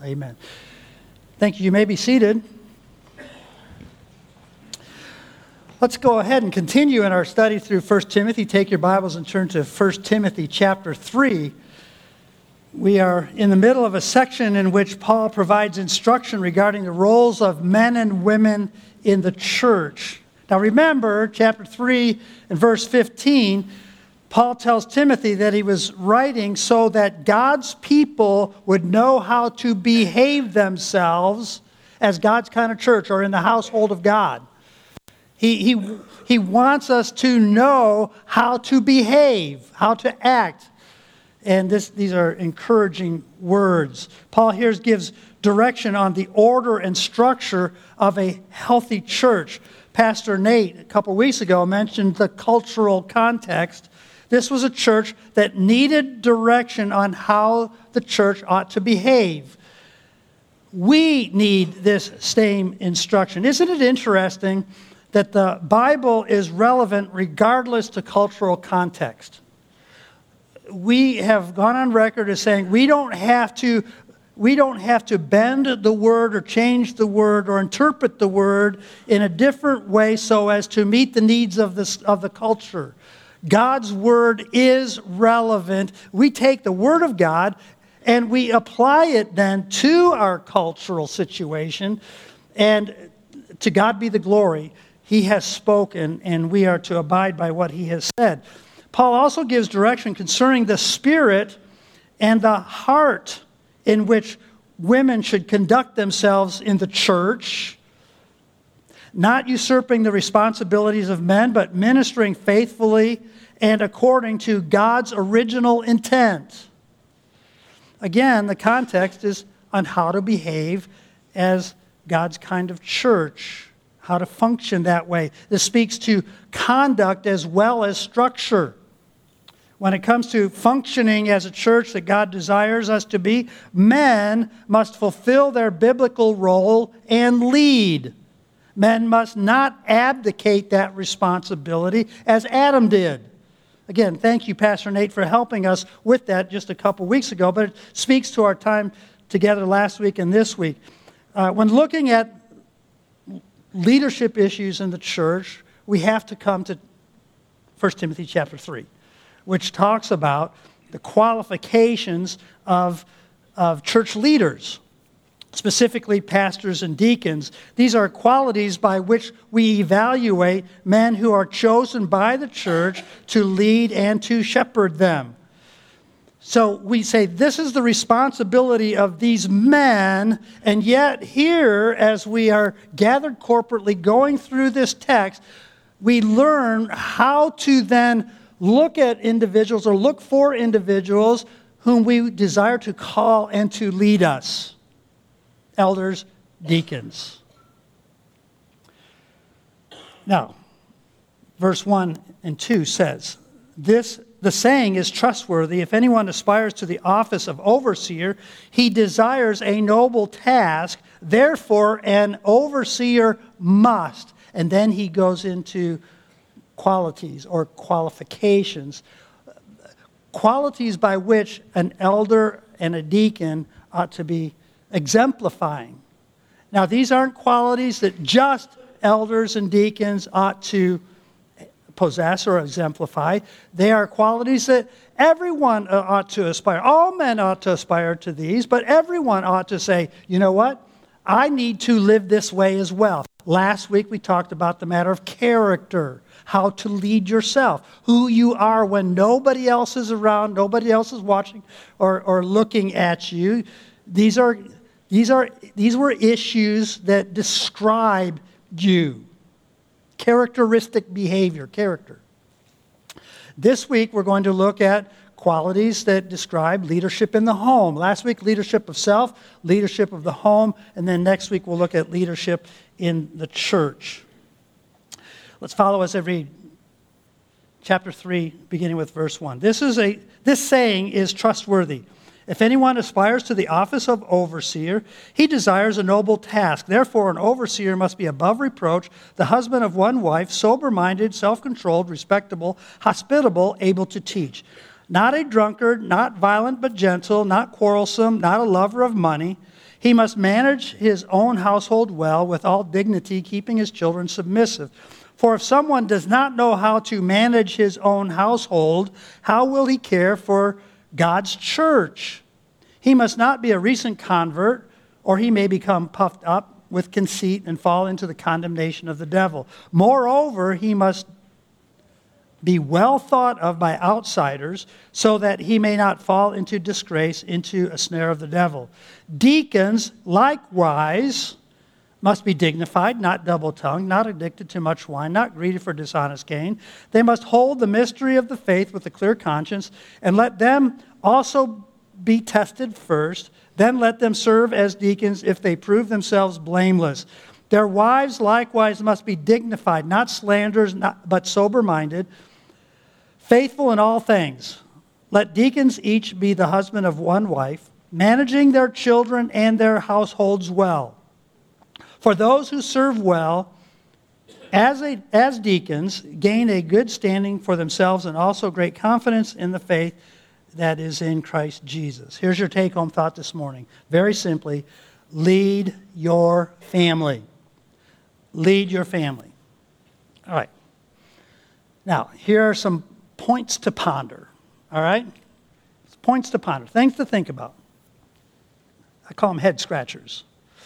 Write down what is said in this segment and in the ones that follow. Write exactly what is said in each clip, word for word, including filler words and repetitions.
Amen. Thank you. You may be seated. Let's go ahead and continue in our study through First Timothy. Take your Bibles and turn to First Timothy chapter three. We are in the middle of a section in which Paul provides instruction regarding the roles of men and women in the church. Now remember, chapter three and verse fifteen, Paul tells Timothy that he was writing so that God's people would know how to behave themselves as God's kind of church or in the household of God. He, he, he wants us to know how to behave, how to act. And this, these are encouraging words. Paul here gives direction on the order and structure of a healthy church. Pastor Nate, a couple weeks ago, mentioned the cultural context. This was a church that needed direction on how the church ought to behave. We need this same instruction. Isn't it interesting that the Bible is relevant regardless to cultural context? We have gone on record as saying we don't have to we don't have to bend the word or change the word or interpret the word in a different way so as to meet the needs of this of the culture. God's word is relevant. We take the word of God and we apply it then to our cultural situation, and to God be the glory. He has spoken and we are to abide by what he has said. Paul also gives direction concerning the spirit and the heart in which women should conduct themselves in the church, not usurping the responsibilities of men, but ministering faithfully and according to God's original intent. Again, the context is on how to behave as God's kind of church, how to function that way. This speaks to conduct as well as structure. When it comes to functioning as a church that God desires us to be, men must fulfill their biblical role and lead. Men must not abdicate that responsibility as Adam did. Again, thank you, Pastor Nate, for helping us with that just a couple weeks ago, but it speaks to our time together last week and this week. Uh, when looking at leadership issues in the church, we have to come to First Timothy chapter three, which talks about the qualifications of, of church leaders, specifically pastors and deacons. These are qualities by which we evaluate men who are chosen by the church to lead and to shepherd them. So we say this is the responsibility of these men, and yet here, as we are gathered corporately going through this text, we learn how to then look at individuals or look for individuals whom we desire to call and to lead us. Elders, deacons. Now, verse one and two says, This the saying is trustworthy. If anyone aspires to the office of overseer, he desires a noble task. Therefore, an overseer must. And then he goes into qualities or qualifications. Qualities by which an elder and a deacon ought to be exemplifying. Now, these aren't qualities that just elders and deacons ought to possess or exemplify. They are qualities that everyone ought to aspire. All men ought to aspire to these, but everyone ought to say, you know what? I need to live this way as well. Last week we talked about the matter of character, how to lead yourself, who you are when nobody else is around, nobody else is watching or, or looking at you. These are these are these were issues that describe you. Characteristic behavior, character. This week we're going to look at qualities that describe leadership in the home. Last week, leadership of self, leadership of the home, and then next week we'll look at leadership in the church. Let's follow us every chapter three, beginning with verse one. This is a this saying is trustworthy. If anyone aspires to the office of overseer, he desires a noble task. Therefore, an overseer must be above reproach, the husband of one wife, sober-minded, self-controlled, respectable, hospitable, able to teach. Not a drunkard, not violent but gentle, not quarrelsome, not a lover of money. He He must manage his own household well with all dignity, keeping his children submissive. For if someone does not know how to manage his own household, how will he care for God's church? He must not be a recent convert, or he may become puffed up with conceit and fall into the condemnation of the devil. Moreover, he must be well thought of by outsiders, so that he may not fall into disgrace, into a snare of the devil. Deacons, likewise, must be dignified, not double-tongued, not addicted to much wine, not greedy for dishonest gain. They must hold the mystery of the faith with a clear conscience, and let them also be tested first. Then let them serve as deacons if they prove themselves blameless. Their wives likewise must be dignified, not slanderers, not, but sober-minded, faithful in all things. Let deacons each be the husband of one wife, managing their children and their households well. For those who serve well as, a, as deacons gain a good standing for themselves and also great confidence in the faith that is in Christ Jesus. Here's your take-home thought this morning. Very simply, lead your family. Lead your family. All right. Now, here are some points to ponder. All right? Points to ponder. Things to think about. I call them head scratchers.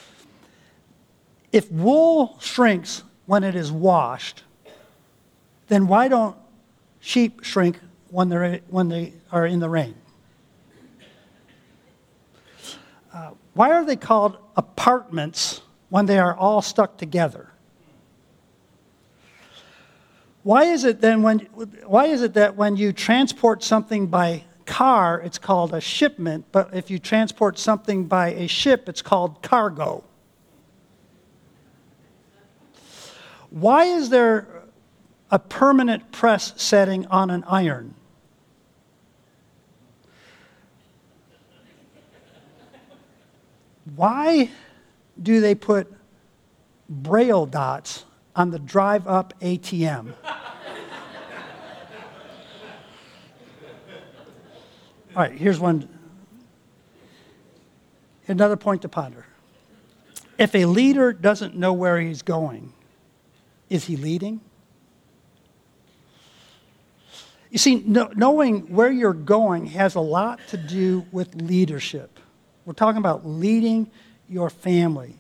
If wool shrinks when it is washed, then why don't sheep shrink when they're when they are in the rain? Uh, why are they called apartments when they are all stuck together? Why is it then when why is it that when you transport something by car, it's called a shipment, but if you transport something by a ship, it's called cargo? Why is there a permanent press setting on an iron? Why do they put Braille dots on the drive-up A T M? All right, here's one. Another point to ponder. If a leader doesn't know where he's going, is he leading? You see, no, knowing where you're going has a lot to do with leadership. We're talking about leading your family.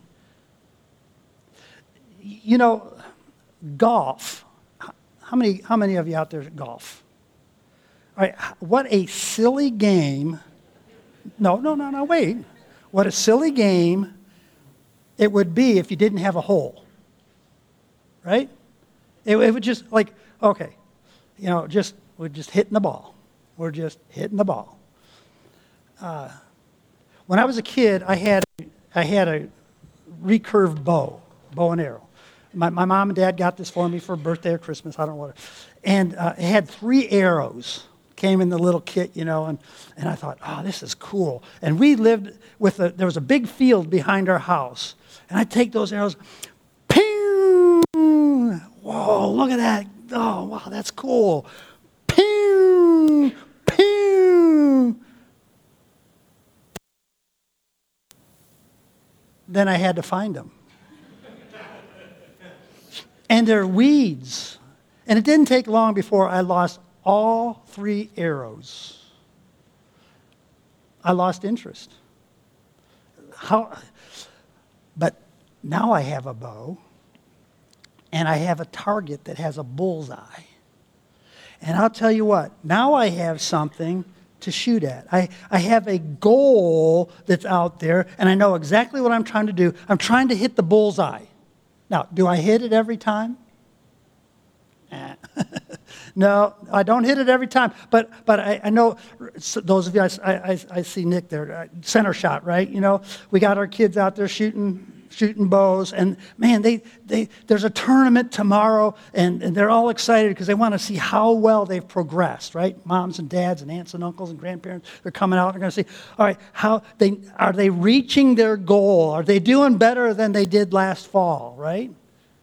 You know, golf. How many, how many of you out there golf? All right, what a silly game. No, no, no, no, wait. What a silly game it would be if you didn't have a hole. Right? It, it would just like, okay, you know, just we're just hitting the ball. We're just hitting the ball. Uh, when I was a kid, I had I had a recurved bow, bow and arrow. My, my mom and dad got this for me for birthday or Christmas. I don't know what. And uh, it had three arrows. Came in the little kit, you know, and, and I thought, oh, this is cool. And we lived with a, there was a big field behind our house. And I'd take those arrows, pew! Whoa, look at that. Oh, wow, that's cool. Pew! Pew! Then I had to find them. And they're weeds. And it didn't take long before I lost all three arrows. I lost interest. How? But now I have a bow, and I have a target that has a bullseye. And I'll tell you what, now I have something to shoot at. I, I have a goal that's out there, and I know exactly what I'm trying to do. I'm trying to hit the bullseye. Now, do I hit it every time? Eh. No, I don't hit it every time. But but I, I know those of you, I, I, I see Nick there, center shot, right? You know, we got our kids out there shooting shooting bows. And man, they they there's a tournament tomorrow, and, and they're all excited because they want to see how well they've progressed, right? Moms and dads and aunts and uncles and grandparents, they're coming out. They're going to see, all right, how they are they reaching their goal? Are they doing better than they did last fall, right?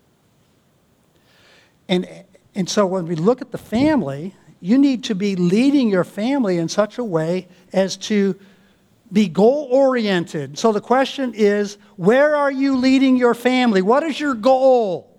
And And so when we look at the family, you need to be leading your family in such a way as to Be goal-oriented. So the question is, where are you leading your family? What is your goal?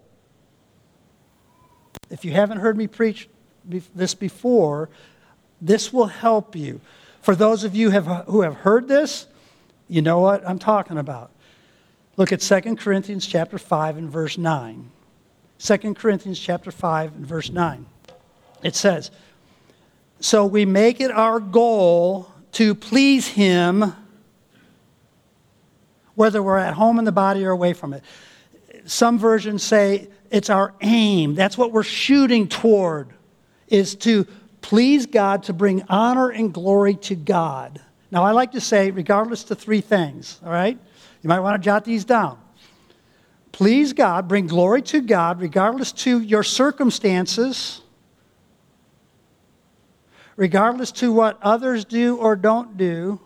If you haven't heard me preach this before, this will help you. For those of you have, who have heard this, you know what I'm talking about. Look at Second Corinthians chapter five and verse nine. Second Corinthians chapter five and verse nine. It says, so we make it our goal to please Him, whether we're at home in the body or away from it. Some versions say it's our aim. That's what we're shooting toward, is to please God, to bring honor and glory to God. Now, I like to say, regardless to three things, all right? You might want to jot these down. Please God, bring glory to God, regardless to your circumstances, regardless to what others do or don't do,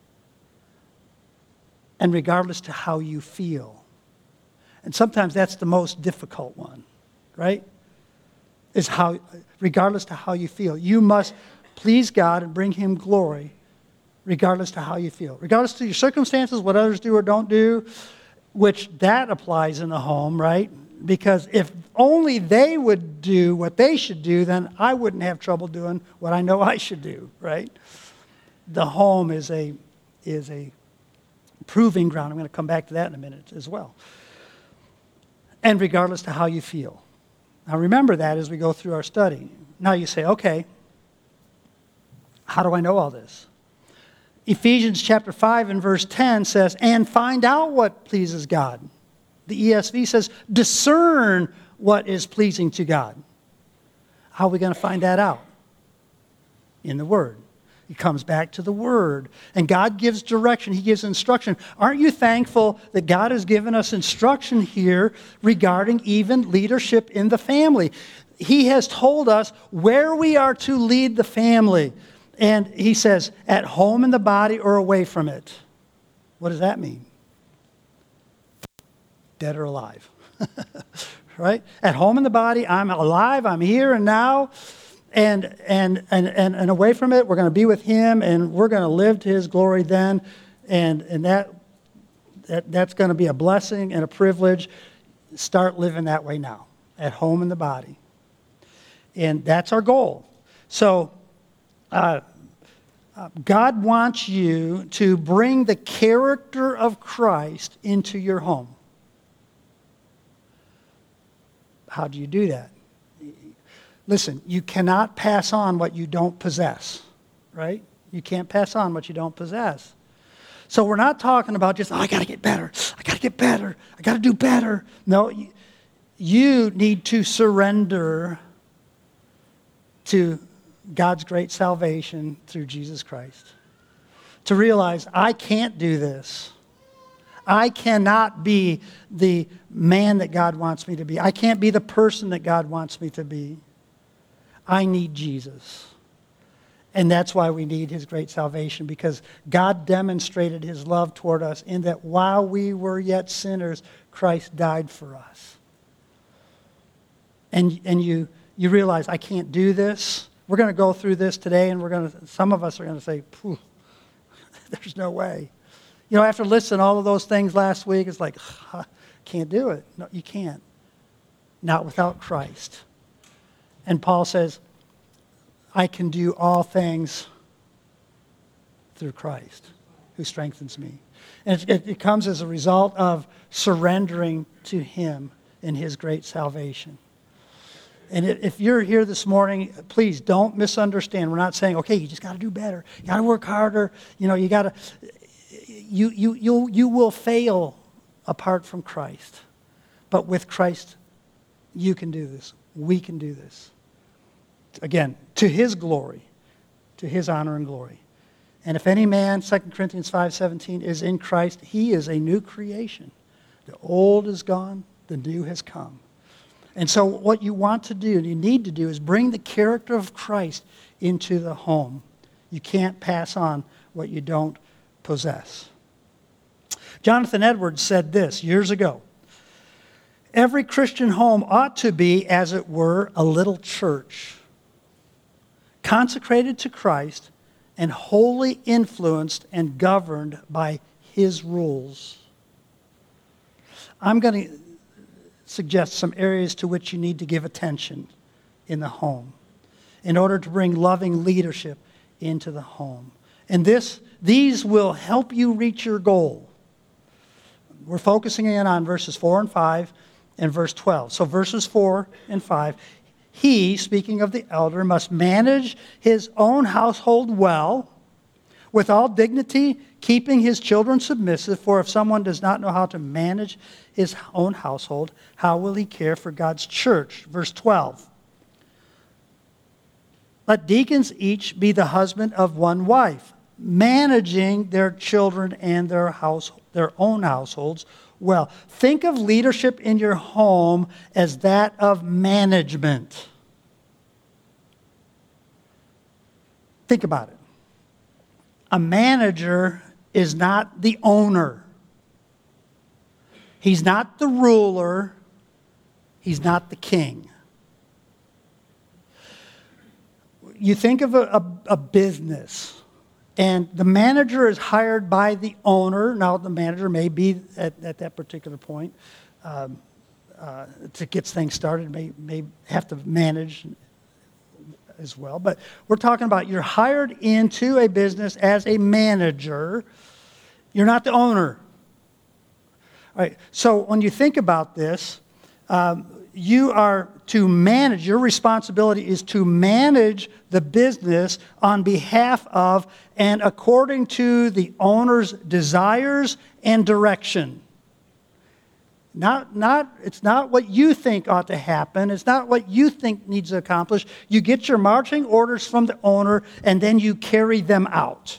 and regardless to how you feel. And sometimes that's the most difficult one, right? Is how, regardless to how you feel. You must please God and bring Him glory, regardless to how you feel. Regardless to your circumstances, what others do or don't do, which that applies in the home, right? Because if only they would do what they should do, then I wouldn't have trouble doing what I know I should do, right? The home is a is a proving ground. I'm going to come back to that in a minute as well. And regardless to how you feel. Now remember that as we go through our study. Now you say, okay, how do I know all this? Ephesians chapter five and verse ten says, and find out what pleases God. The E S V says, discern what is pleasing to God. How are we going to find that out? In the Word. He comes back to the Word. And God gives direction. He gives instruction. Aren't you thankful that God has given us instruction here regarding even leadership in the family? He has told us where we are to lead the family. And He says, at home in the body or away from it. What does that mean? Dead or alive. Right? At home in the body, I'm alive, I'm here and now. And, and, and, and, and away from it, we're going to be with Him, and we're going to live to His glory then. And, and that, that that's going to be a blessing and a privilege. Start living that way now, at home in the body. And that's our goal. So, uh, uh, God wants you to bring the character of Christ into your home. How do you do that? Listen, you cannot pass on what you don't possess, right? You can't pass on what you don't possess. So we're not talking about just, oh, I got to get better. I got to get better. I got to do better. No, you, you need to surrender to God's great salvation through Jesus Christ. To realize, I can't do this. I cannot be the man that God wants me to be. I can't be the person that God wants me to be. I need Jesus. And that's why we need His great salvation, because God demonstrated His love toward us in that while we were yet sinners, Christ died for us. And, and you, you realize, I can't do this. We're going to go through this today, and we're going to, some of us are going to say, Phew, there's no way. You know, after listening to all of those things last week, it's like, I can't do it. No, you can't. Not without Christ. And Paul says, I can do all things through Christ, who strengthens me. And it, it, it comes as a result of surrendering to Him in His great salvation. And if you're here this morning, please don't misunderstand. We're not saying, okay, you just got to do better. You got to work harder. You know, you got to... You, you, you, you will fail apart from Christ. But with Christ, you can do this. We can do this. Again, to His glory, to His honor and glory. And if any man, Second Corinthians five seventeen, is in Christ, he is a new creation. The old is gone, the new has come. And so what you want to do, and you need to do, is bring the character of Christ into the home. You can't pass on what you don't possess. Jonathan Edwards said this years ago. Every Christian home ought to be, as it were, a little church, consecrated to Christ and wholly influenced and governed by his rules. I'm going to suggest some areas to which you need to give attention in the home in order to bring loving leadership into the home. And this, these will help you reach your goal. We're focusing in on verses four and five and verse twelve. So verses four and five, he, speaking of the elder, must manage his own household well, with all dignity, keeping his children submissive. For if someone does not know how to manage his own household, how will he care for God's church? Verse twelve. Let deacons each be the husband of one wife, managing their children and their house, their own households well. Think of leadership in your home as that of management. Think about it. A manager is not the owner. He's not the ruler. He's not the king. You think of a, a, a business, and the manager is hired by the owner. Now, the manager may be at, at that particular point um, uh, to get things started, may, may have to manage as well. But we're talking about you're hired into a business as a manager. You're not the owner. All right. So when you think about this, um, you are to manage, your responsibility is to manage the business on behalf of and according to the owner's desires and direction. Not, not, it's not what you think ought to happen. It's not what you think needs to accomplish. You get your marching orders from the owner, and then you carry them out.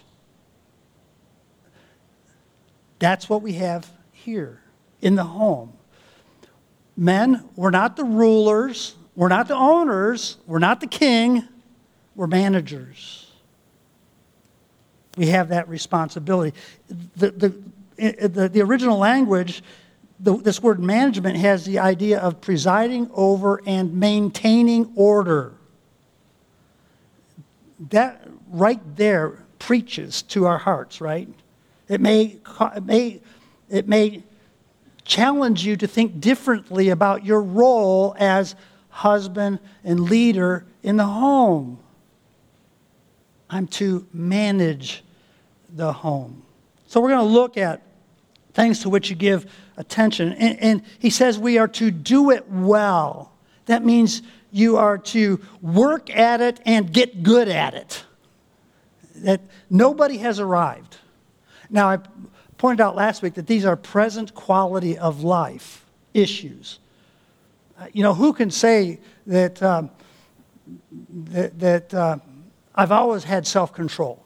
That's what we have here in the home. Men, we're not the rulers. We're not the owners. We're not the king. We're managers. We have that responsibility. The, the, the, the original language, the, this word management has the idea of presiding over and maintaining order. That right there preaches to our hearts, right? It may, it may, it may challenge you to think differently about your role as husband and leader in the home. I'm to manage the home. So we're going to look at things to which you give attention. And, and he says we are to do it well. That means you are to work at it and get good at it. That nobody has arrived. Now, I pointed out last week that these are present quality of life issues. Uh, you know, who can say that um, that, that uh, I've always had self-control?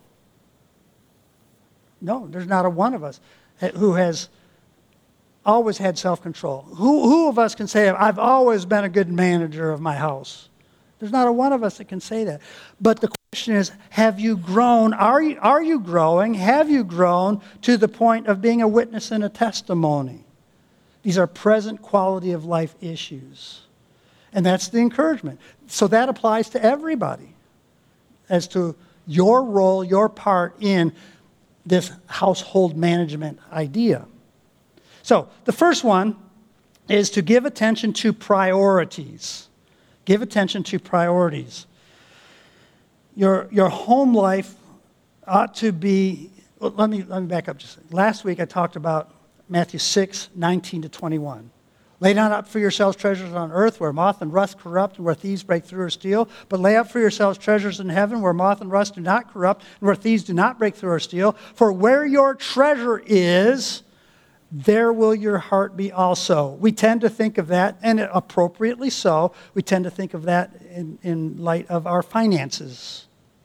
No, there's not a one of us who has always had self-control. Who, who of us can say, I've always been a good manager of my house? There's not a one of us that can say that. But the question is, have you grown? Are you, are you growing? Have you grown to the point of being a witness and a testimony? These are present quality of life issues. And that's the encouragement. So that applies to everybody as to your role, your part in this household management idea. So the first one is to give attention to priorities. Give attention to priorities. Your, your home life ought to be, well, let me, let me back up just a second. Last week I talked about Matthew six, nineteen to twenty-one. Lay not up for yourselves treasures on earth where moth and rust corrupt and where thieves break through or steal, but lay up for yourselves treasures in heaven where moth and rust do not corrupt and where thieves do not break through or steal. For where your treasure is, there will your heart be also. We tend to think of that, and appropriately so, we tend to think of that in, in light of our finances.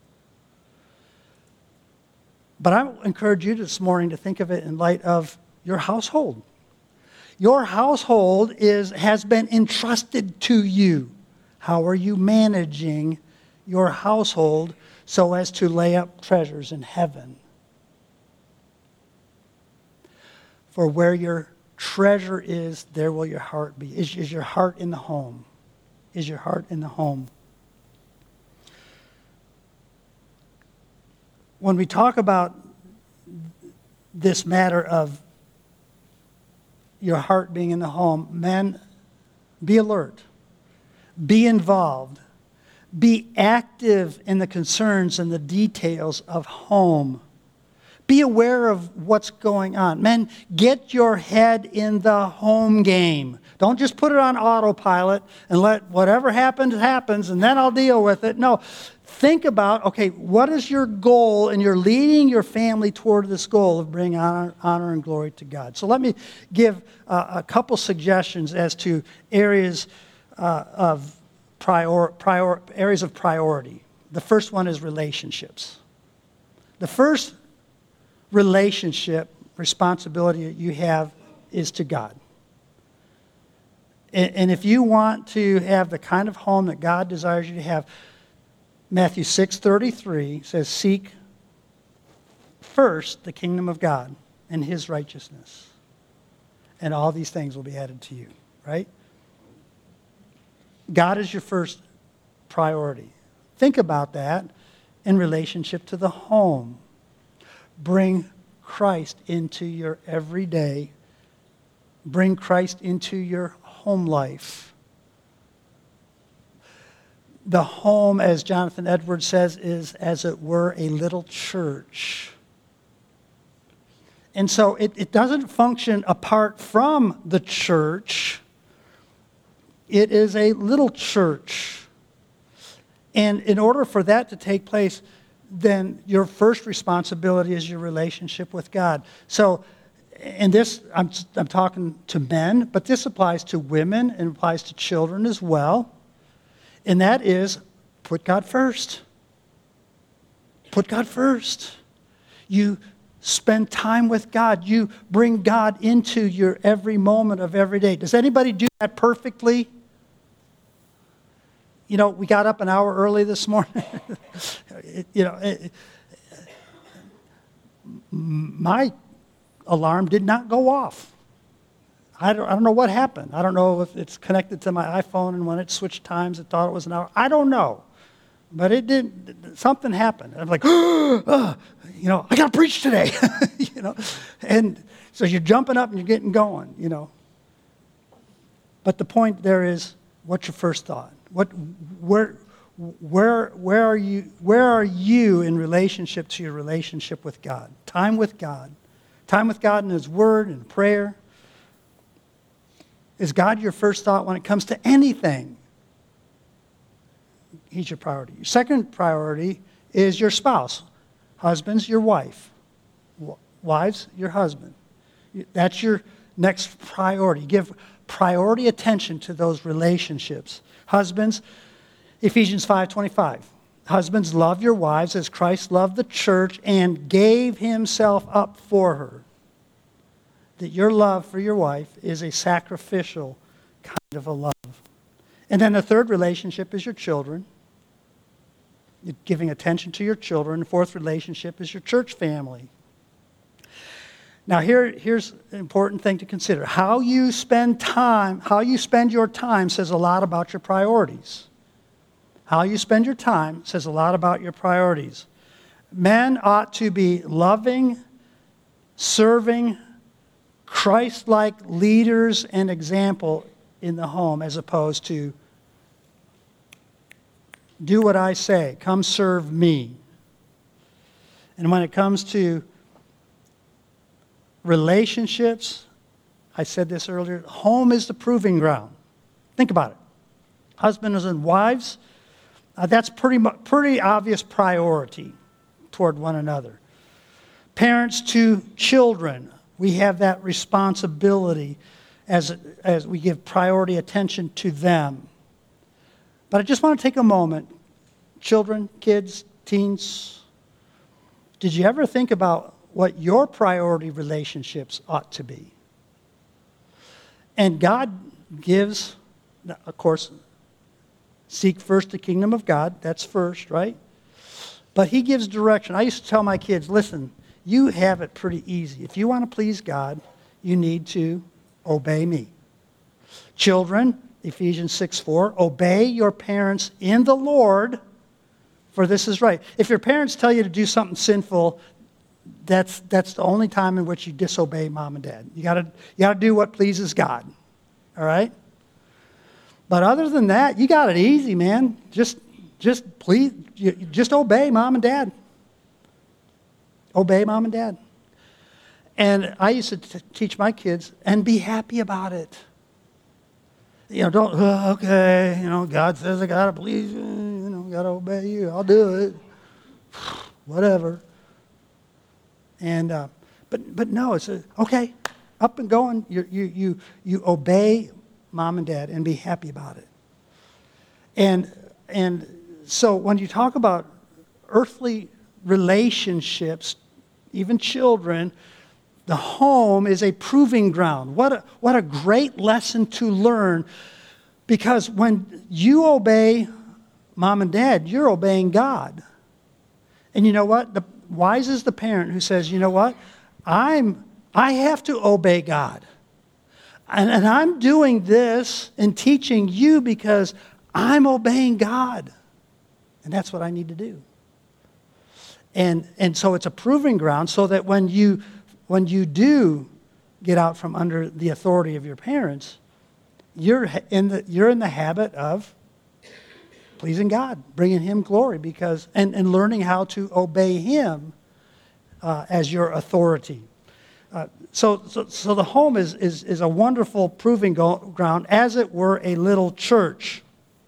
But I encourage you this morning to think of it in light of your household. Your household is has been entrusted to you. How are you managing your household so as to lay up treasures in heaven? For where your treasure is, there will your heart be. Is, is your heart in the home? Is your heart in the home? when we talk about this matter of your heart being in the home, men, be alert, be involved, be active in the concerns and the details of home. Be aware of what's going on. Men, get your head in the home game. Don't just put it on autopilot and let whatever happens, happens, and then I'll deal with it. No, think about, okay, what is your goal? And you're leading your family toward this goal of bringing honor, honor and glory to God. So let me give uh, a couple suggestions as to areas uh, of prior, prior, areas of priority. The first one is relationships. The first relationship responsibility that you have is to God. And, and if you want to have the kind of home that God desires you to have, Matthew six thirty-three says, seek first the kingdom of God and his righteousness, and all these things will be added to you, right? God is your first priority. Think about that in relationship to the home. Bring Christ into your everyday. Bring Christ into your home life. The home, as Jonathan Edwards says, is, as it were, a little church. And so it, it doesn't function apart from the church. It is a little church. And in order for that to take place, then your first responsibility is your relationship with God. So, and this, I'm, I'm talking to men, but this applies to women and applies to children as well. And that is, put God first. Put God first. You spend time with God. You bring God into your every moment of every day. Does anybody do that perfectly? You know, we got up an hour early this morning. it, you know, it, my alarm did not go off. I don't, I don't know what happened. I don't know if it's connected to my iPhone, and when it switched times, it thought it was an hour. I don't know. But it did, something happened. I'm like, oh, you know, I got to preach today. you know, and so you're jumping up and you're getting going, you know. But the point there is, what's your first thought? What, where, where, where are you? Where are you in relationship to your relationship with God? Time with God, time with God in His Word and prayer. Is God your first thought when it comes to anything? He's your priority. Your second priority is your spouse. Husbands, your wife. Wives, your husband. That's your next priority. Give priority attention to those relationships. Husbands, Ephesians five twenty-five. Husbands, love your wives as Christ loved the church and gave himself up for her. That your love for your wife is a sacrificial kind of a love. And then the third relationship is your children. You're giving attention to your children. The fourth relationship is your church family. Now here, here's an important thing to consider. How you spend time, how you spend your time says a lot about your priorities. How you spend your time says a lot about your priorities. Men ought to be loving, serving, Christ-like leaders and example in the home, as opposed to do what I say, come serve me. And when it comes to relationships, I said this earlier, home is the proving ground. Think about it. Husbands and wives, uh, that's pretty mu- pretty obvious priority toward one another. Parents to children, we have that responsibility as, as we give priority attention to them. But I just want to take a moment. Children, kids, teens, did you ever think about what your priority relationships ought to be? And God gives, of course, seek first the kingdom of God. That's first, right? But He gives direction. I used to tell my kids, listen, you have it pretty easy. If you want to please God, you need to obey me. Children, Ephesians six four, obey your parents in the Lord, for this is right. If your parents tell you to do something sinful, that's that's the only time in which you disobey mom and dad. You gotta you gotta do what pleases God. All right? But other than that, you got it easy, man. Just just please you, just obey mom and dad. Obey mom and dad. And I used to t- teach my kids, and be happy about it. You know, don't, oh, okay, you know, God says I got to please you, you know, got to obey you. I'll do it. Whatever. And, uh, but but no, it's, a, okay, up and going. You, you, you, you obey mom and dad and be happy about it. And, and so when you talk about earthly relationships, even children, the home is a proving ground. What a, what a great lesson to learn, because when you obey mom and dad, you're obeying God. And you know what? The wise is the parent who says, you know what? I'm, I have to obey God. And, and I'm doing this and teaching you because I'm obeying God. And that's what I need to do. And, and so it's a proving ground so that when you When you do get out from under the authority of your parents, you're in the you're in the habit of pleasing God, bringing Him glory, because and, and learning how to obey Him uh, as your authority. Uh, so, so so the home is is is a wonderful proving go- ground, as it were a little church.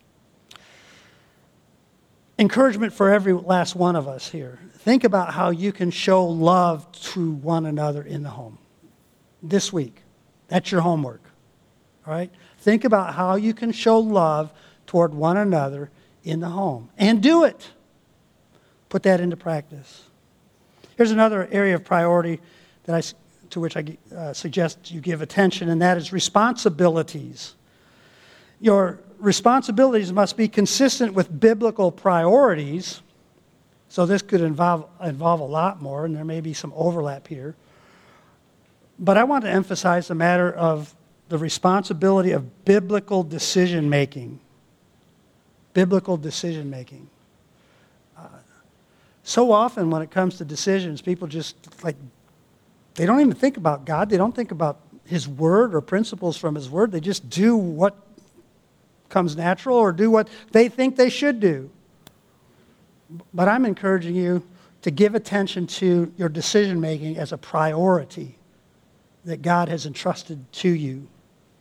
Encouragement for every last one of us here. Think about how you can show love to one another in the home this week. That's your homework. All right? Think about how you can show love toward one another in the home. And do it. Put that into practice. Here's another area of priority that I, to which I uh, suggest you give attention, and that is responsibilities. Your responsibilities must be consistent with biblical priorities. So this could involve, involve a lot more, and there may be some overlap here. But I want to emphasize the matter of the responsibility of biblical decision-making. Biblical decision-making. Uh, so often when it comes to decisions, people just, like, they don't even think about God. They don't think about His Word or principles from His Word. They just do what comes natural or do what they think they should do. But I'm encouraging you to give attention to your decision-making as a priority that God has entrusted to you.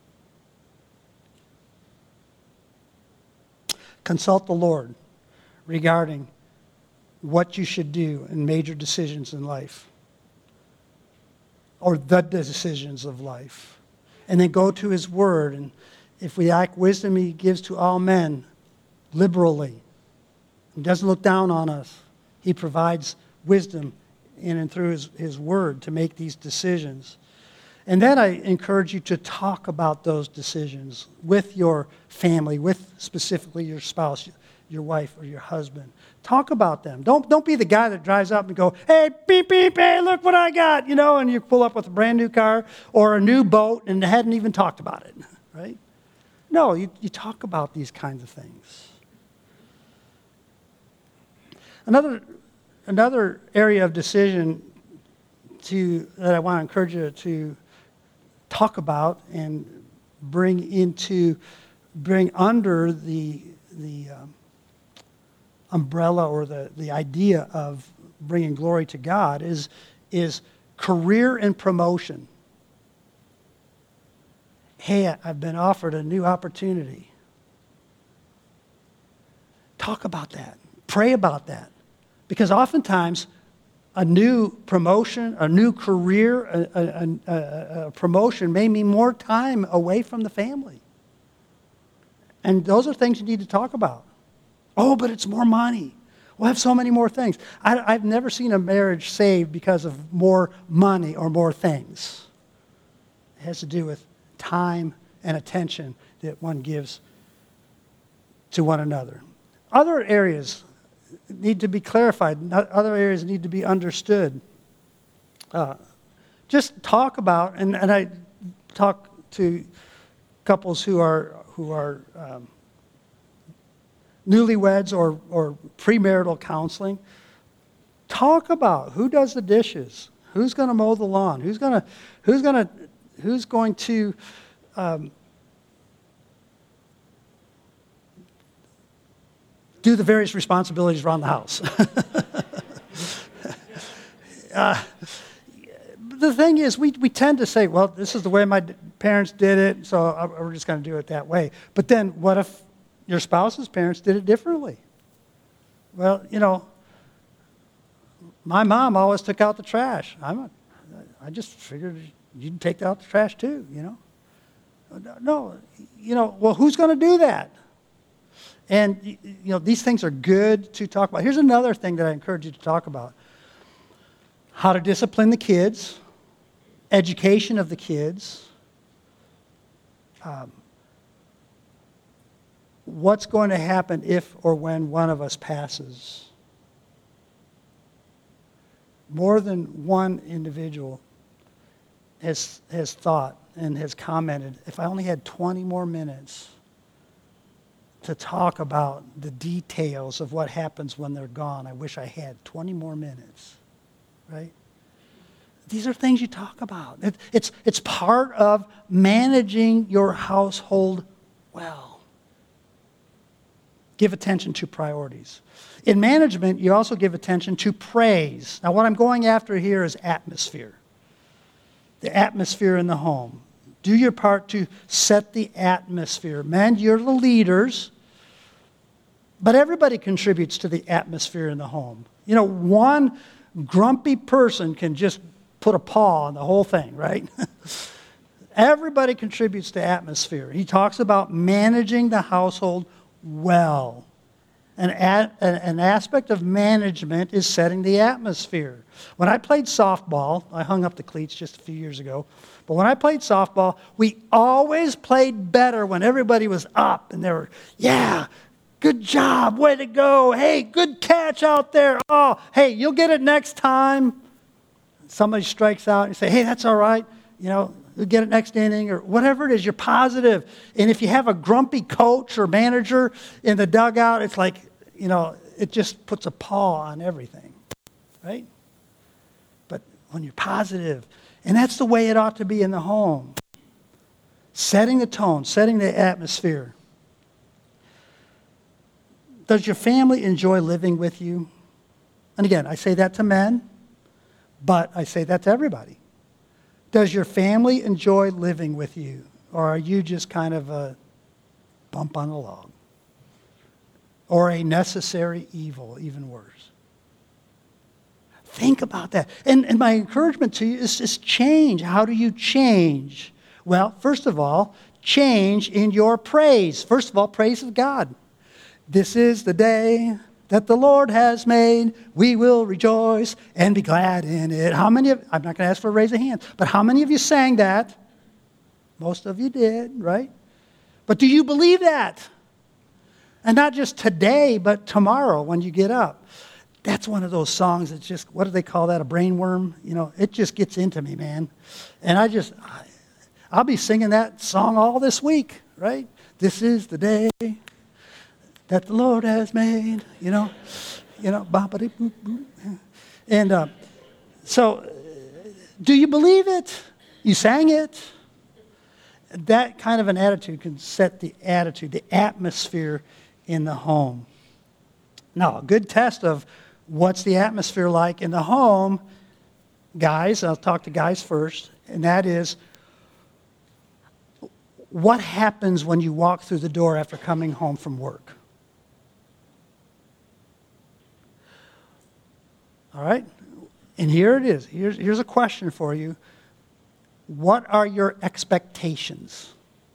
Consult the Lord regarding what you should do in major decisions in life, or the decisions of life. And then go to His Word, and if we lack wisdom, He gives to all men liberally. He doesn't look down on us. He provides wisdom in and through his, his Word to make these decisions. And then I encourage you to talk about those decisions with your family, with specifically your spouse, your wife, or your husband. Talk about them. Don't, don't be the guy that drives up and go, hey, beep, beep, hey, look what I got, you know, and you pull up with a brand new car or a new boat and hadn't even talked about it, right? No, you, you talk about these kinds of things. Another, another area of decision to, that I want to encourage you to talk about and bring into, bring under the, the um, umbrella or the, the idea of bringing glory to God is, is career and promotion. Hey, I've been offered a new opportunity. Talk about that. Pray about that. Because oftentimes, a new promotion, a new career, a, a, a, a promotion may mean more time away from the family. And those are things you need to talk about. Oh, but it's more money. We'll have so many more things. I, I've never seen a marriage saved because of more money or more things. It has to do with time and attention that one gives to one another. Other areas need to be clarified. Other areas need to be understood. Uh, just talk about, and, and I talk to couples who are who are um, newlyweds or, or premarital counseling, talk about who does the dishes, who's going to mow the lawn, who's going to, who's going to, who's going to um, do the various responsibilities around the house. uh, the thing is, we, we tend to say, well, this is the way my parents did it, so we're just going to do it that way. But then what if your spouse's parents did it differently? Well, you know, my mom always took out the trash. I'm a, I just figured you'd take out the trash too, you know. No, you know, well, who's going to do that? And, you know, these things are good to talk about. Here's another thing that I encourage you to talk about. How to discipline the kids, education of the kids, um, what's going to happen if or when one of us passes. More than one individual has, has thought and has commented, if I only had twenty more minutes to talk about the details of what happens when they're gone, I wish I had twenty more minutes, right? These are things you talk about. It, it's, it's part of managing your household well. Give attention to priorities. In management, you also give attention to praise. Now, what I'm going after here is atmosphere. The atmosphere in the home. Do your part to set the atmosphere. Men, you're the leaders, but everybody contributes to the atmosphere in the home. You know, one grumpy person can just put a paw on the whole thing, right? Everybody contributes to atmosphere. He talks about managing the household well. An, a, an aspect of management is setting the atmosphere. When I played softball, I hung up the cleats just a few years ago, but when I played softball, we always played better when everybody was up and they were, yeah, good job, way to go. Hey, good catch out there. Oh, hey, you'll get it next time. Somebody strikes out and you say, hey, that's all right. You know, you'll get it next inning or whatever it is. You're positive. And if you have a grumpy coach or manager in the dugout, it's like, you know, it just puts a paw on everything, right? But when you're positive, and that's the way it ought to be in the home. Setting the tone, setting the atmosphere. Does your family enjoy living with you? And again, I say that to men, but I say that to everybody. Does your family enjoy living with you? Or are you just kind of a bump on the log? Or a necessary evil, even worse? Think about that. And, and my encouragement to you is, is change. How do you change? Well, first of all, change in your praise. First of all, praise of God. This is the day that the Lord has made. We will rejoice and be glad in it. How many of, I'm not going to ask for a raise of hands, but how many of you sang that? Most of you did, right? But do you believe that? And not just today, but tomorrow when you get up. That's one of those songs that's just, what do they call that, a brainworm? You know, it just gets into me, man. And I just, I'll be singing that song all this week, right? This is the day that the Lord has made, you know, you know, boppity boop boop. And uh, so, do you believe it? You sang it? That kind of an attitude can set the attitude, the atmosphere in the home. Now, a good test of what's the atmosphere like in the home, guys, I'll talk to guys first, and that is, what happens when you walk through the door after coming home from work? All right? And here it is. Here's, here's a question for you. What are your expectations?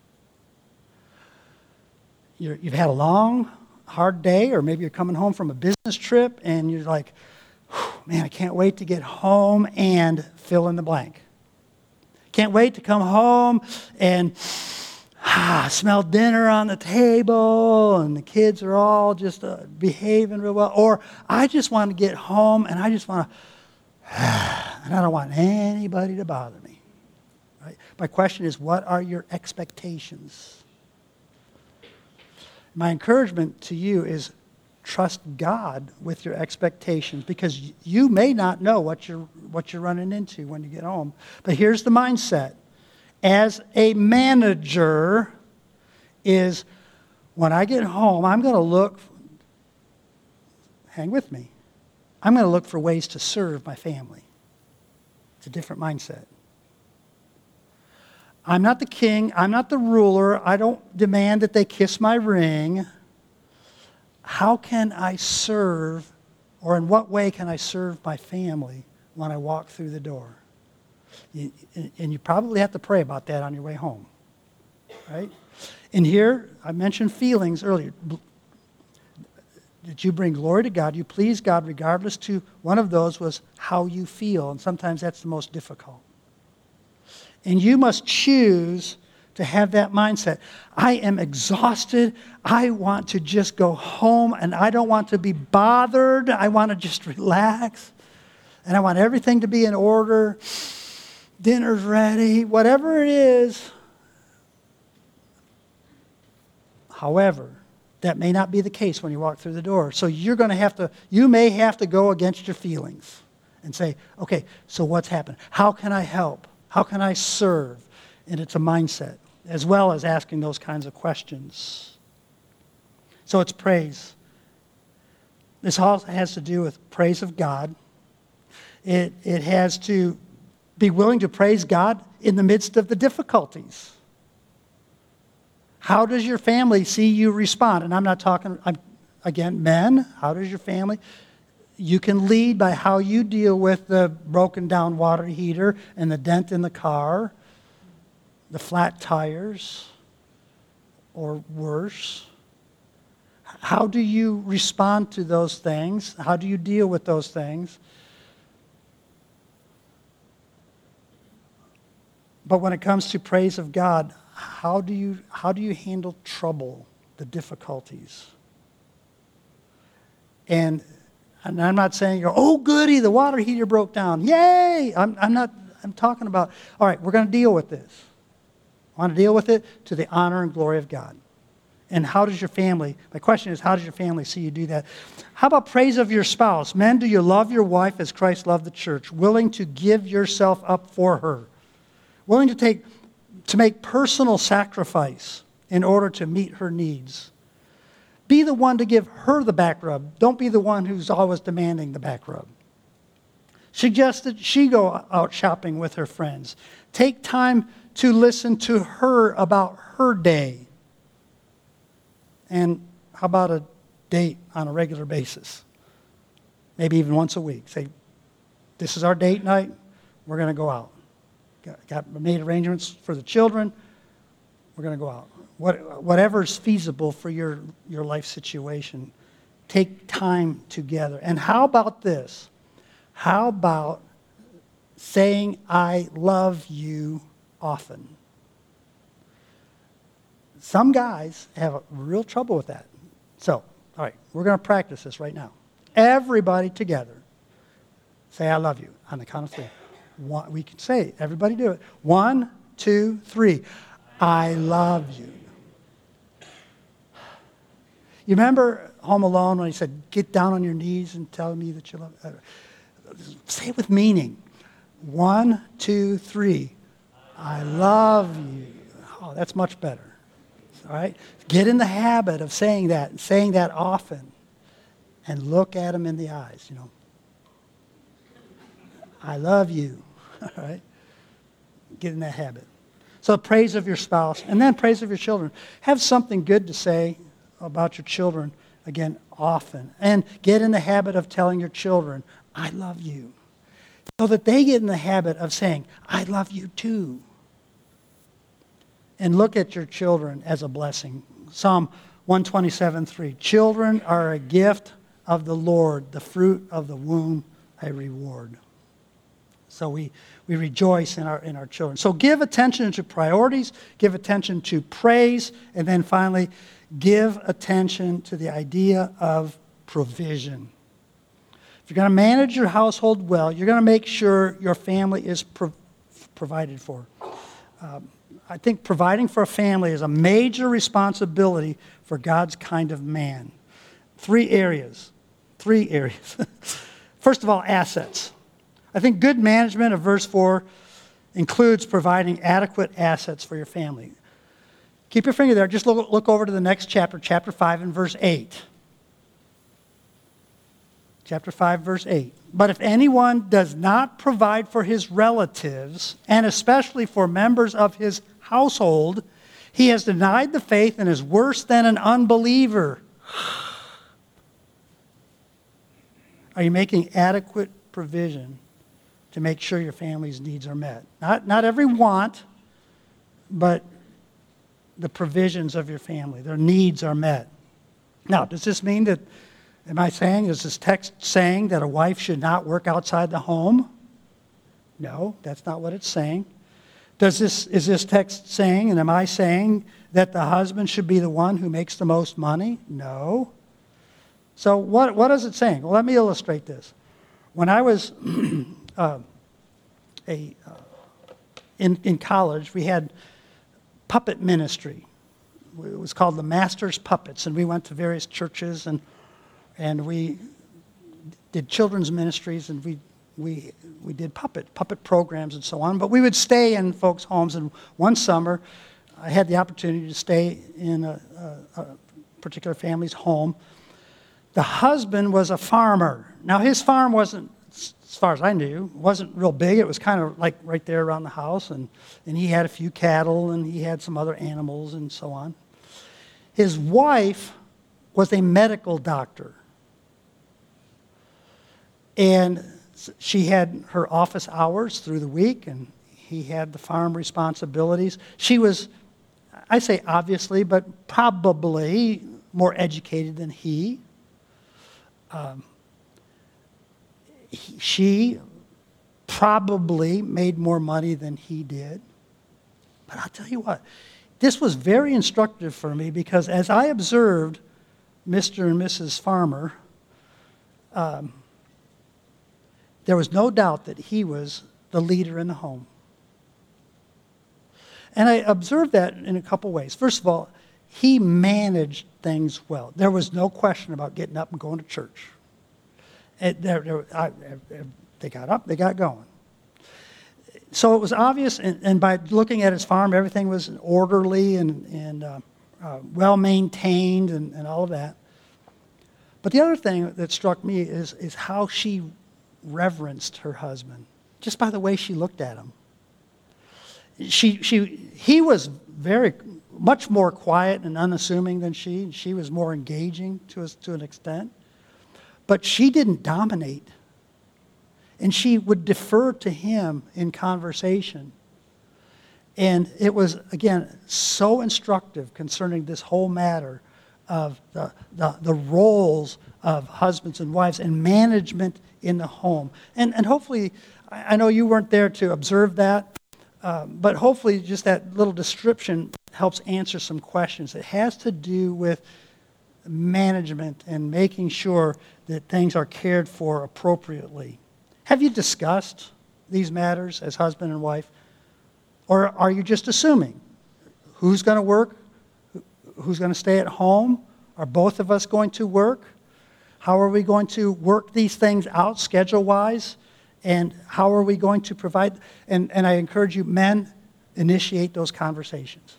You're, you've had a long, hard day, or maybe you're coming home from a business trip, and you're like, man, I can't wait to get home and fill in the blank. Can't wait to come home and ah, smell dinner on the table, and the kids are all just uh, behaving real well. Or I just want to get home, and I just want to, and I don't want anybody to bother me. Right? My question is, what are your expectations? My encouragement to you is trust God with your expectations, because you may not know what you're what you're running into when you get home. But here's the mindset. As a manager is, when I get home, I'm going to look, hang with me, I'm going to look for ways to serve my family. It's a different mindset. I'm not the king. I'm not the ruler. I don't demand that they kiss my ring. How can I serve, or in what way can I serve my family when I walk through the door? You, and you probably have to pray about that on your way home, right? And here, I mentioned feelings earlier. That you bring glory to God, you please God regardless to, one of those was how you feel, and sometimes that's the most difficult. And you must choose to have that mindset. I am exhausted. I want to just go home, and I don't want to be bothered. I want to just relax. And I want everything to be in order. Dinner's ready. Whatever it is. However, that may not be the case when you walk through the door. So you're going to have to, you may have to go against your feelings and say, okay, so what's happened? How can I help? How can I serve? And it's a mindset, as well as asking those kinds of questions. So it's praise. This all has to do with praise of God. It, it has to be willing to praise God in the midst of the difficulties. How does your family see you respond? And I'm not talking, I'm, again, men. How does your family? You can lead by how you deal with the broken down water heater and the dent in the car, the flat tires, or worse. How do you respond to those things? How do you deal with those things? But when it comes to praise of God, how do you how do you handle trouble, the difficulties? And, and I'm not saying, oh goody, the water heater broke down. Yay! I'm, I'm not. I'm talking about, all right, we're going to deal with this. I want to deal with it to the honor and glory of God. And how does your family, my question is, how does your family see you do that? How about praise of your spouse? Men, do you love your wife as Christ loved the church, willing to give yourself up for her? Willing to take, to make personal sacrifice in order to meet her needs. Be the one to give her the back rub. Don't be the one who's always demanding the back rub. Suggest that she go out shopping with her friends. Take time to listen to her about her day. And how about a date on a regular basis? Maybe even once a week. Say, this is our date night. We're going to go out. Got, got made arrangements for the children. We're going to go out. What, whatever's feasible for your, your life situation. Take time together. And how about this? How about saying, I love you often? Some guys have a real trouble with that. So, all right, we're going to practice this right now. Everybody together. Say, I love you on the count of three. One, we can say it. Everybody do it. One, two, three. I love you. You remember Home Alone when he said, get down on your knees and tell me that you love me? Say it with meaning. One, two, three. I love you. Oh, that's much better. All right? Get in the habit of saying that, and saying that often. And look at them in the eyes, you know. I love you. All right? Get in that habit. So praise of your spouse, and then praise of your children. Have something good to say about your children, again, often. And get in the habit of telling your children, I love you. So that they get in the habit of saying, I love you too. And look at your children as a blessing. Psalm one twenty-seven, three. Children are a gift of the Lord, the fruit of the womb a reward. So we, we rejoice in our, in our children. So give attention to priorities, give attention to praise, and then finally, give attention to the idea of provision. If you're going to manage your household well, you're going to make sure your family is pro- provided for. Um, I think providing for a family is a major responsibility for God's kind of man. Three areas. Three areas. First of all, assets. I think good management of verse four includes providing adequate assets for your family. Keep your finger there. Just look, look over to the next chapter, chapter five and verse eight. Chapter five, verse eight. But if anyone does not provide for his relatives, and especially for members of his household, he has denied the faith and is worse than an unbeliever. Are you making adequate provision to make sure your family's needs are met? Not, not every want, but the provisions of your family. Their needs are met. Now, does this mean that, am I saying, is this text saying that a wife should not work outside the home? No, that's not what it's saying. Does this, is this text saying, and am I saying, that the husband should be the one who makes the most money? No. So what, what is it saying? Well, let me illustrate this. When I was uh, a, uh, in, in college, we had puppet ministry. It was called the Master's Puppets, and we went to various churches, and and we did children's ministries, and we we we did puppet puppet programs and so on. But we would stay in folks' homes, and one summer, I had the opportunity to stay in a, a, a particular family's home. The husband was a farmer. Now, his farm wasn't, as far as I knew, wasn't real big. It was kind of like right there around the house, and, and he had a few cattle, and he had some other animals and so on. His wife was a medical doctor, and she had her office hours through the week, and he had the farm responsibilities. She was, I say obviously, but probably more educated than he. Um, he, she probably made more money than he did. But I'll tell you what, this was very instructive for me, because as I observed Mister and Missus Farmer, um, there was no doubt that he was the leader in the home. And I observed that in a couple ways. First of all, he managed things well. There was no question about getting up and going to church. And there, there, I, they got up, they got going. So it was obvious, and, and by looking at his farm, everything was orderly and, and uh, uh, well-maintained and, and all of that. But the other thing that struck me is, is how she reverenced her husband, just by the way she looked at him. She, she, he was very, much more quiet and unassuming than she. She was more engaging to, a, to an extent. But she didn't dominate. And she would defer to him in conversation. And it was, again, so instructive concerning this whole matter of the, the, the roles of husbands and wives and management in the home. And, and hopefully, I know you weren't there to observe that, uh, but hopefully just that little description helps answer some questions. It has to do with management and making sure that things are cared for appropriately. Have you discussed these matters as husband and wife? Or are you just assuming? Who's going to work? Who's going to stay at home? Are both of us going to work? How are we going to work these things out schedule-wise? And how are we going to provide? And, and I encourage you, men, initiate those conversations.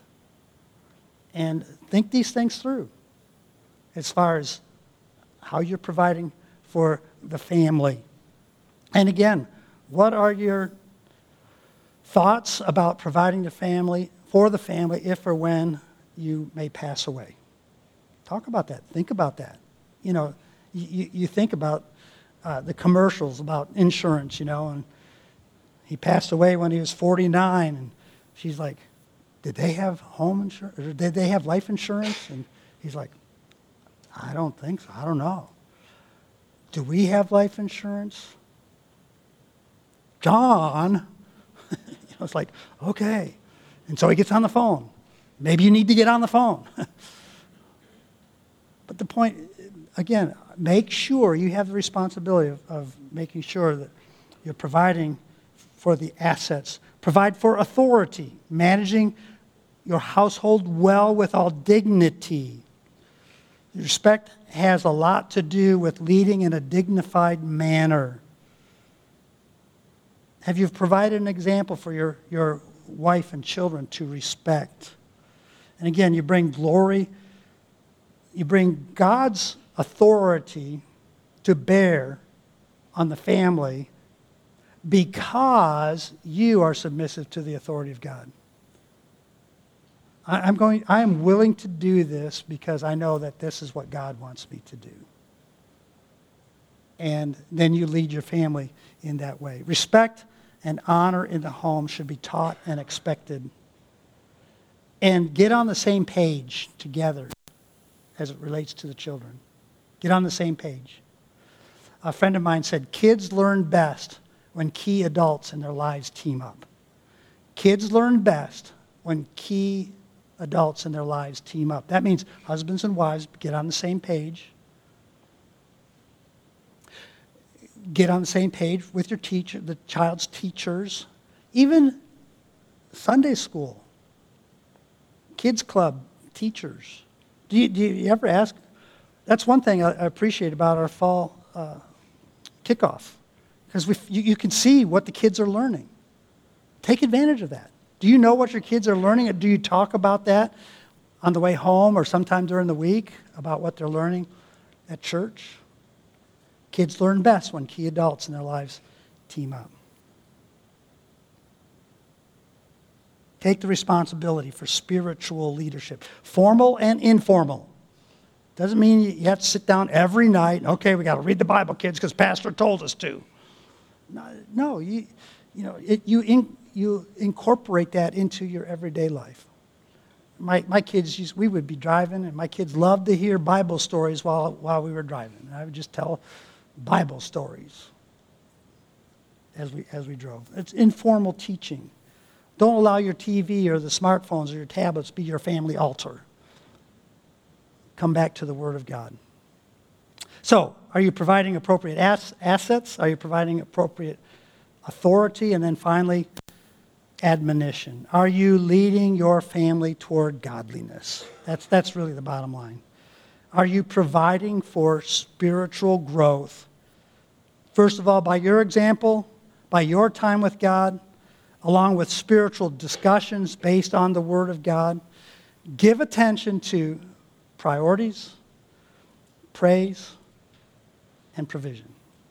And think these things through as far as how you're providing for the family. And again, what are your thoughts about providing the family, for the family, if or when you may pass away? Talk about that. Think about that. You know, you, you think about uh, the commercials about insurance, you know, and he passed away when he was forty-nine, and she's like, did they have home insurance? Or did they have life insurance? And he's like, I don't think so. I don't know. Do we have life insurance? John, you know, it's like, okay. And so he gets on the phone. Maybe you need to get on the phone. But the point, again, make sure you have the responsibility of, of making sure that you're providing for the assets. Provide for authority, managing your household well with all dignity. Respect has a lot to do with leading in a dignified manner. Have you provided an example for your, your wife and children to respect? And again, you bring glory, you bring God's authority to bear on the family because you are submissive to the authority of God. I, I'm going, I am willing to do this because I know that this is what God wants me to do. And then you lead your family in that way. Respect and honor in the home should be taught and expected. And get on the same page together as it relates to the children. Get on the same page. A friend of mine said, kids learn best when key adults in their lives team up. Kids learn best when key adults in their lives team up. That means husbands and wives get on the same page. Get on the same page with your teacher, the child's teachers, even Sunday school, kids club teachers. Do you, do you ever ask? That's one thing I appreciate about our fall uh, kickoff, because we, you, you can see what the kids are learning. Take advantage of that. Do you know what your kids are learning? Do you talk about that on the way home or sometime during the week about what they're learning at church? Kids learn best when key adults in their lives team up. Take the responsibility for spiritual leadership, formal and informal. Doesn't mean you have to sit down every night. Okay, we got to read the Bible, kids, because Pastor told us to. No, you, you know, it, you in, you incorporate that into your everyday life. My my kids, used, we would be driving, and my kids loved to hear Bible stories while while we were driving. And I would just tell Bible stories as we as we drove. It's informal teaching. Don't allow your T V or the smartphones or your tablets be your family altar. Come back to the Word of God. So, are you providing appropriate ass- assets? Are you providing appropriate authority? And then finally, admonition. Are you leading your family toward godliness? That's, that's really the bottom line. Are you providing for spiritual growth? First of all, by your example, by your time with God, along with spiritual discussions based on the Word of God. Give attention to priorities, praise, and provision.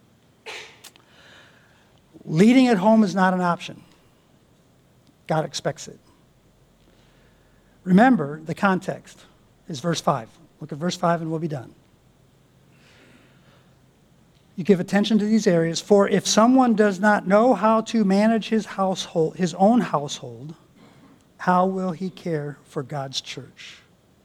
Leading at home is not an option. God expects it. Remember, the context is verse five. Look at verse five and we'll be done. You give attention to these areas, for if someone does not know how to manage his household, his own household, how will he care for God's church?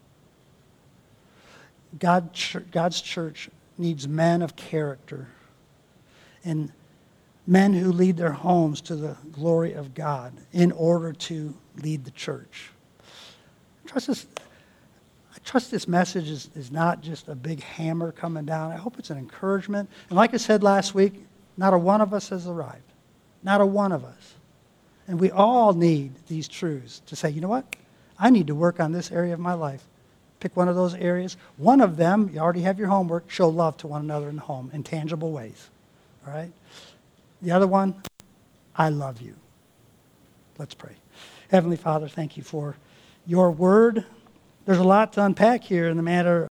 God, God's church needs men of character and men who lead their homes to the glory of God in order to lead the church. I trust this, I trust this message is, is not just a big hammer coming down. I hope it's an encouragement. And like I said last week, not a one of us has arrived. Not a one of us. And we all need these truths to say, you know what? I need to work on this area of my life. Pick one of those areas. One of them, you already have your homework, show love to one another in the home in tangible ways. All right? The other one, I love you. Let's pray. Heavenly Father, thank you for your word. There's a lot to unpack here in the matter